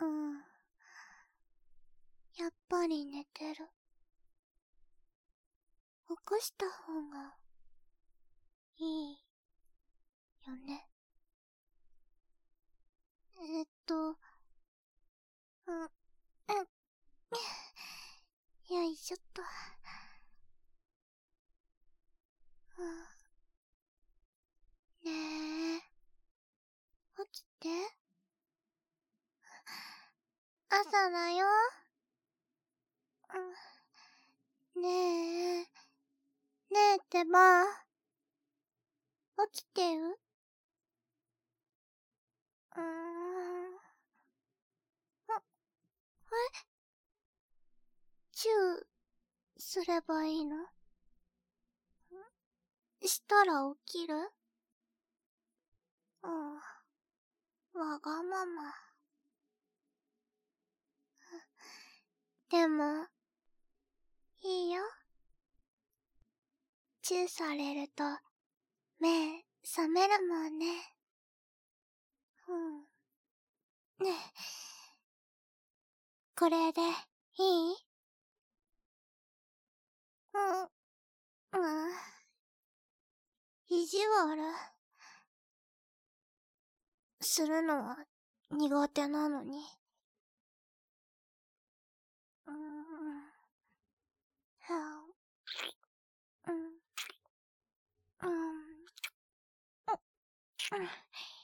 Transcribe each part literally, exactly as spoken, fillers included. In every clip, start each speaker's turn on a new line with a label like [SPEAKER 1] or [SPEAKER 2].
[SPEAKER 1] うん。やっぱり寝てる。起こした方がいいよね。えっと、うん、うん、よいしょっと。うん、ねえ、起きて。朝だよ。うん、ねえ、ねえってば、起きてる？うーん。あ、え？チューすればいいの？したら起きる？うん。わがまま。でも、いいよ。チューされると、目、覚めるもんね。うん。ね。これで、いい？うん。うん。意地悪するのは苦手なのに。うーん。はあ、うん。うん。うん。は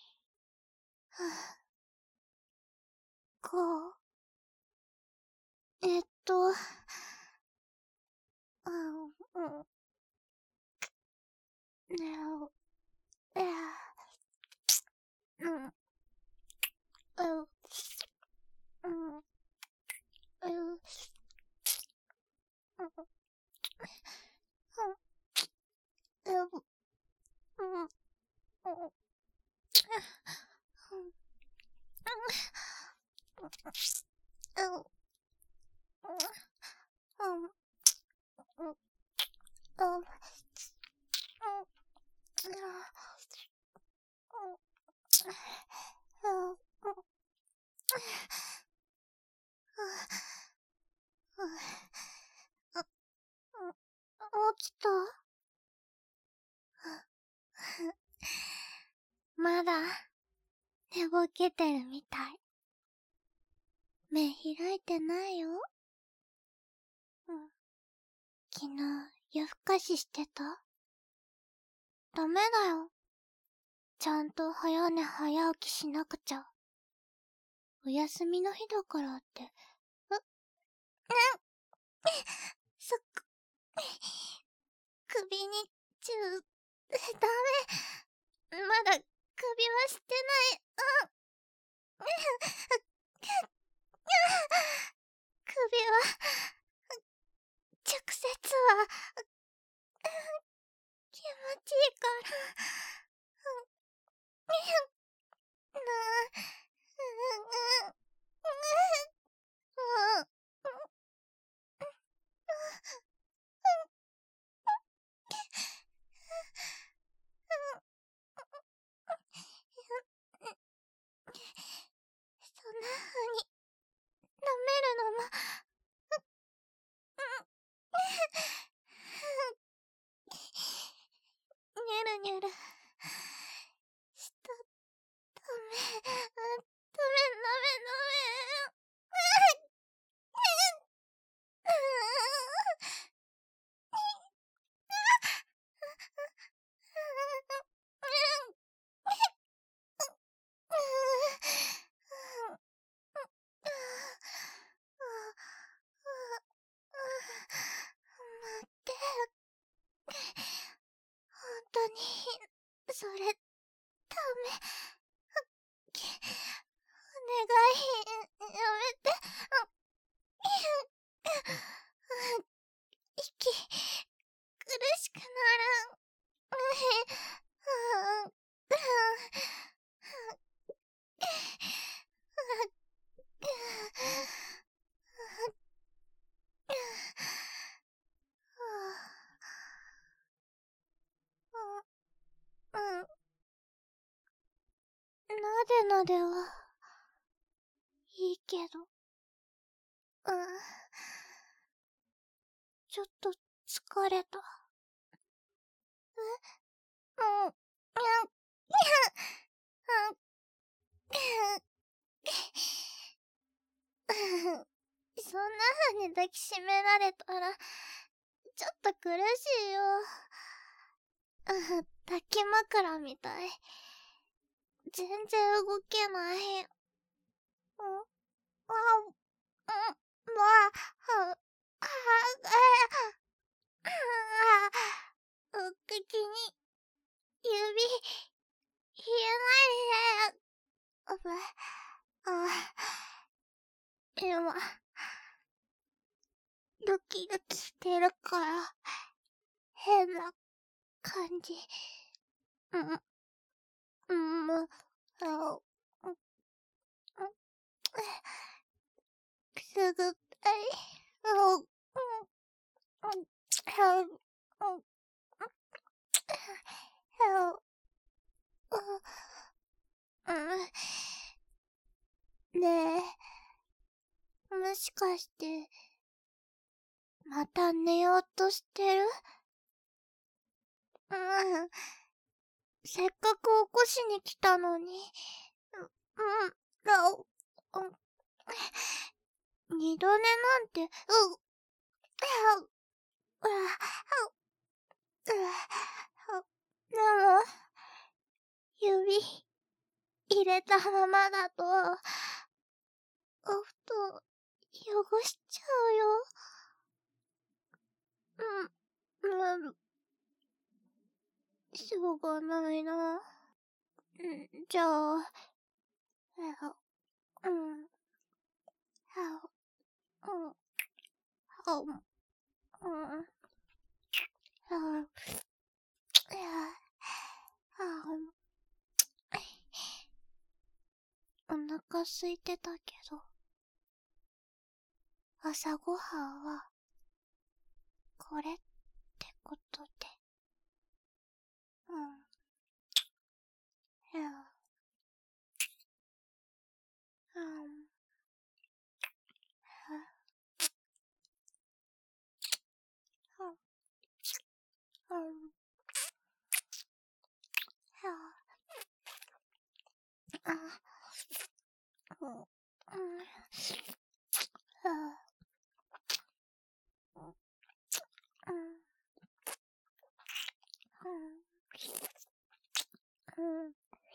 [SPEAKER 1] あ、こう。えっと、あ、うん。ねえ、えうん。うん。うん。うん。うん。うん。起きた？まだ寝ぼけてるみたい。目開いてないよ。うん。昨日夜更かししてた？ダメだよ。ちゃんと早寝早起きしなくちゃ。お休みの日だからって。う、うん。そっか。首にチュー、ダメ。まだ首はしてない。うん。首は、直接は、気持ちいいから。なあ、うん、うん、うん、そんな風に、舐めるのも、にゅるにゅる。した、ダメ、ダメ、ダメ、ダメ。待って。本当に、それ、ダメ。お願い、やめて。息、苦しくなる。なでなでは、 いいけど。うん。ちょっと疲れた。えうん。うん。うん。そんな風に抱きしめられたら、ちょっと苦しいよ。うん、抱き枕みたい。全然動けない。うん、あ、うん、まあ、は、は、あ、うっくきに、指、言えないで。あぶ、あ、今、ドキドキしてるから、変な感じ。うん、うん、あ、うん、くすぐったい。うん、うん、うん、うん、うん、ねえ、もしかして、また寝ようとしてる？うん。せっかく起こしに来たのに。う、うん、あ、うん。二度寝なんて、う、う、う、う、う、でも、指、入れたままだと、お布団、汚しちゃうよ。うん、うん、しょうがないな。んじゃあ、うん、は、うん、は、うん、は、は、お腹空いてたけど、朝ごはんは、これってことで。うん。いや、うん。うん。うん。あ、うん。うん。うん。うん。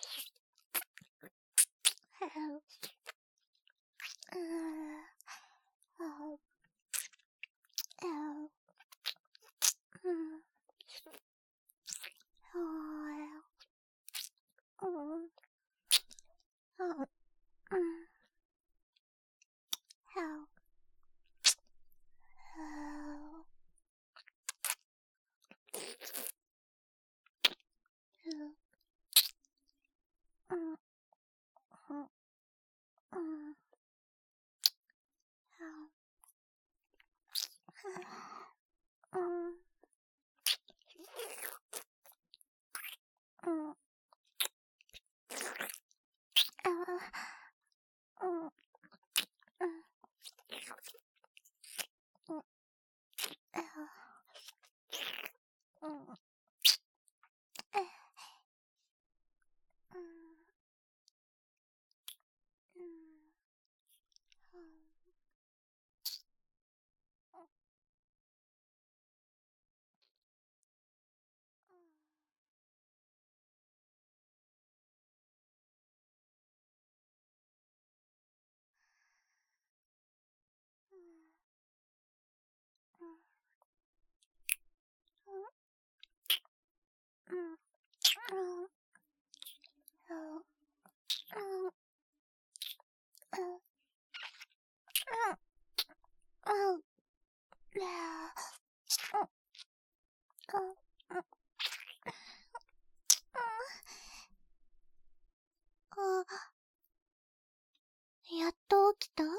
[SPEAKER 1] やっと起きた？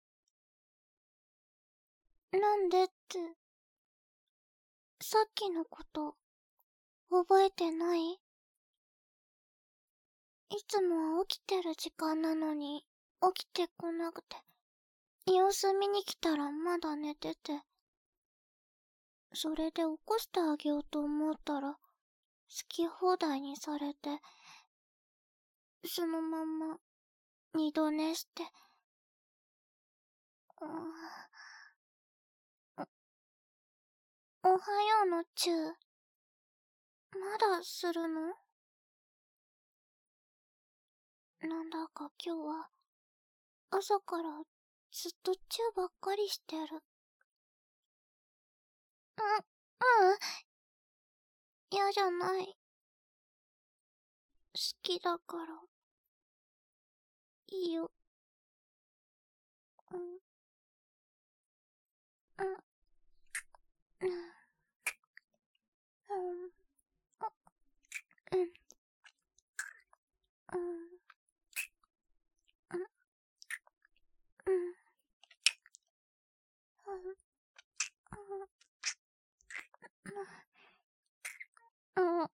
[SPEAKER 1] なんでって、さっきのこと、覚えてない？いつもは起きてる時間なのに、 起きてこなくて、様子見に来たらまだ寝てて、それで起こしてあげようと思ったら、好き放題にされて、そのまんま、二度寝して、うおはようのチュー、まだするの？なんだか今日は、朝からずっとチューばっかりしてる。う、うん、嫌じゃない。好きだから。いいよ。うん、うん、うん、うん、うん、うん、うん、うん、うん、うん、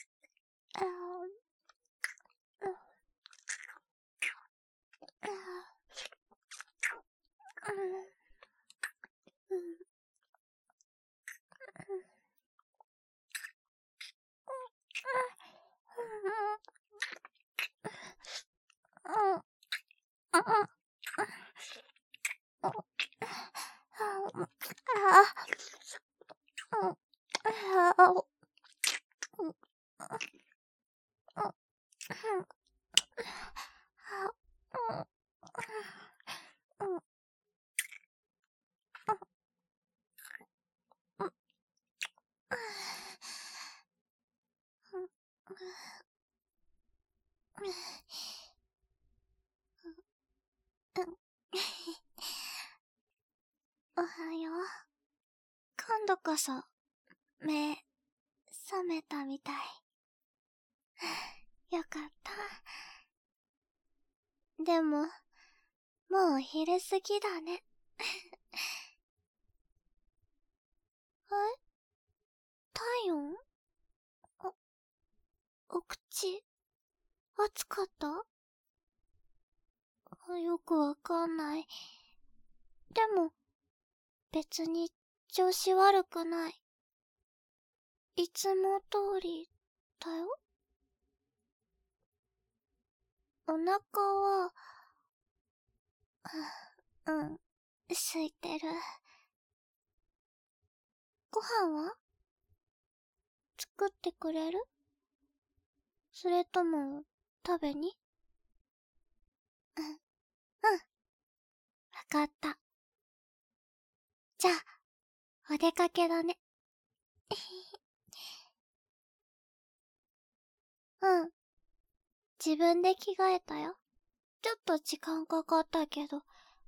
[SPEAKER 1] おはよう。今度こそ、目、覚めたみたい。よかった。でも、もう昼過ぎだね。え？体温？お、お口、熱かった？よくわかんない。でも、別に調子悪くない。いつも通りだよ。お腹は、うん、空いてる。ご飯は作ってくれる？それとも、食べに？うん、うん。わかった。じゃあ、お出かけだね。うん。自分で着替えたよ。ちょっと時間かかったけど。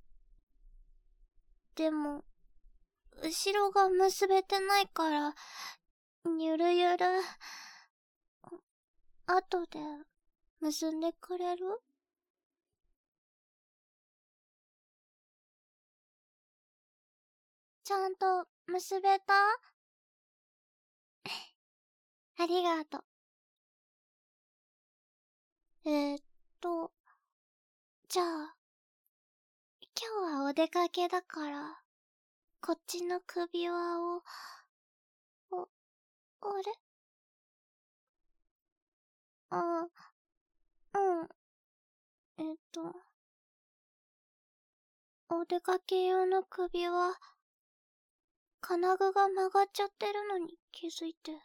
[SPEAKER 1] でも、後ろが結べてないから、ゆるゆる。後で、結んでくれる？ちゃんと結べた？ありがとう。えー、っと、じゃあ、今日はお出かけだから、こっちの首輪を、お、あれ？あ、うん。えっと、お出かけ用の首輪、金具が曲がっちゃってるのに気づいて。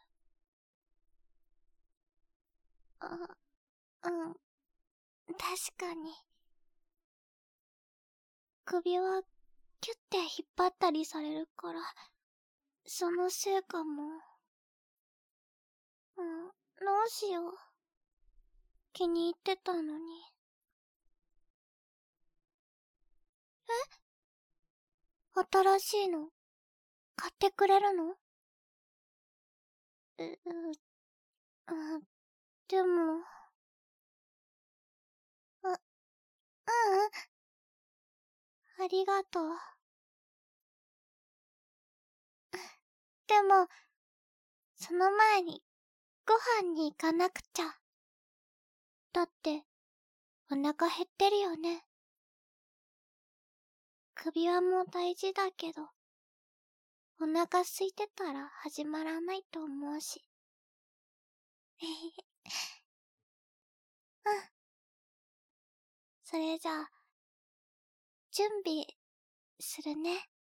[SPEAKER 1] あ、うん。確かに。首輪、キュッて引っ張ったりされるから、そのせいかも。うん、どうしよう。気に入ってたのに。え？新しいの買ってくれるの？う、う、あ、でも、あ、ううん、ありがとう。でも、その前に、ご飯に行かなくちゃ。だって、お腹減ってるよね。 首輪も大事だけど、お腹空いてたら始まらないと思うし。えへへ。うん。それじゃあ、準備、するね。